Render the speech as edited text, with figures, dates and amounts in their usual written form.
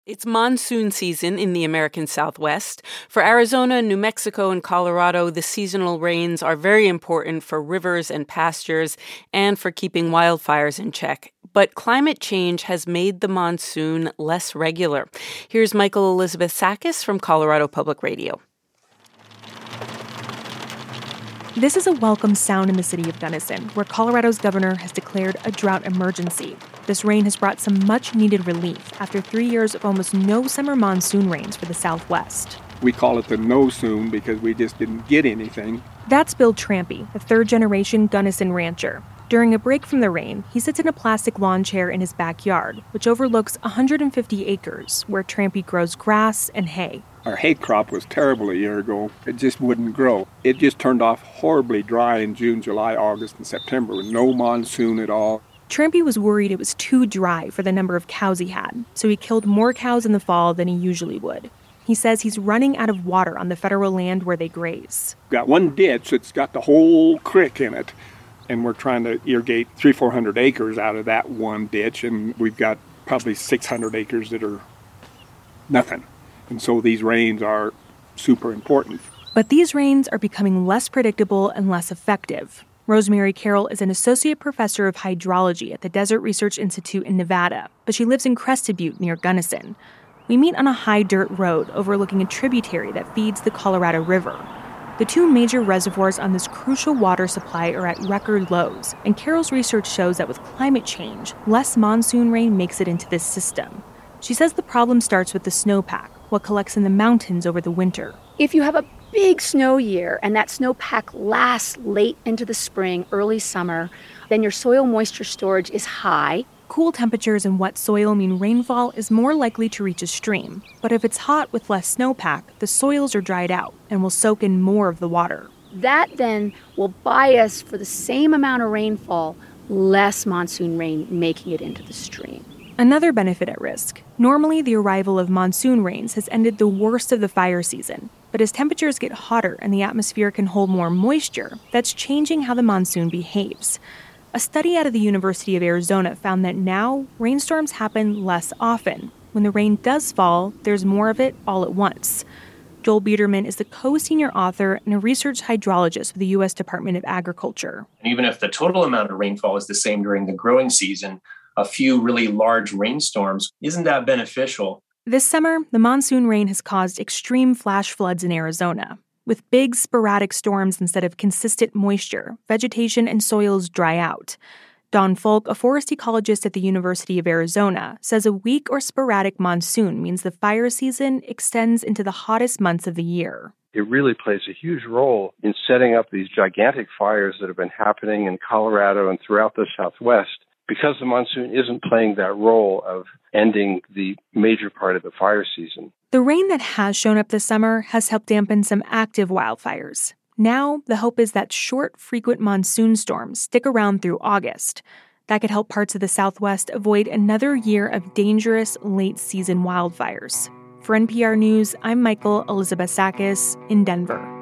It's monsoon season in the American Southwest. For Arizona, New Mexico, and Colorado, the seasonal rains are very important for rivers and pastures and for keeping wildfires in check. But climate change has made the monsoon less regular. Here's Michael Elizabeth Sakis from Colorado Public Radio. This is a welcome sound in the city of Gunnison, where Colorado's governor has declared a drought emergency. This rain has brought some much-needed relief after 3 years of almost no summer monsoon rains for the Southwest. We call it the no-soon because we just didn't get anything. That's Bill Trampy, a third-generation Gunnison rancher. During a break from the rain, he sits in a plastic lawn chair in his backyard, which overlooks 150 acres, where Trampy grows grass and hay. Our hay crop was terrible a year ago. It just wouldn't grow. It just turned off horribly dry in June, July, August, and September with no monsoon at all. Trampy was worried it was too dry for the number of cows he had, so he killed more cows in the fall than he usually would. He says he's running out of water on the federal land where they graze. Got one ditch that's got the whole creek in it, and we're trying to irrigate 300-400 acres out of that one ditch, and we've got probably 600 acres that are nothing. And so these rains are super important. But these rains are becoming less predictable and less effective. Rosemary Carroll is an associate professor of hydrology at the Desert Research Institute in Nevada, but she lives in Crested Butte near Gunnison. We meet on a high dirt road overlooking a tributary that feeds the Colorado River. The two major reservoirs on this crucial water supply are at record lows, and Carroll's research shows that with climate change, less monsoon rain makes it into this system. She says the problem starts with the snowpack, what collects in the mountains over the winter. If you have a big snow year and that snowpack lasts late into the spring, early summer, then your soil moisture storage is high. Cool temperatures and wet soil mean rainfall is more likely to reach a stream. But if it's hot with less snowpack, the soils are dried out and will soak in more of the water. That then will buy us, for the same amount of rainfall, less monsoon rain making it into the stream. Another benefit at risk. Normally, the arrival of monsoon rains has ended the worst of the fire season. But as temperatures get hotter and the atmosphere can hold more moisture, that's changing how the monsoon behaves. A study out of the University of Arizona found that now rainstorms happen less often. When the rain does fall, there's more of it all at once. Joel Biederman is the co-senior author and a research hydrologist with the U.S. Department of Agriculture. And even if the total amount of rainfall is the same during the growing season, a few really large rainstorms isn't that beneficial. This summer, the monsoon rain has caused extreme flash floods in Arizona. With big, sporadic storms instead of consistent moisture, vegetation and soils dry out. Don Folk, a forest ecologist at the University of Arizona, says a weak or sporadic monsoon means the fire season extends into the hottest months of the year. It really plays a huge role in setting up these gigantic fires that have been happening in Colorado and throughout the Southwest, because the monsoon isn't playing that role of ending the major part of the fire season. The rain that has shown up this summer has helped dampen some active wildfires. Now, the hope is that short, frequent monsoon storms stick around through August. That could help parts of the Southwest avoid another year of dangerous late-season wildfires. For NPR News, I'm Michael Elizabeth Sakis in Denver.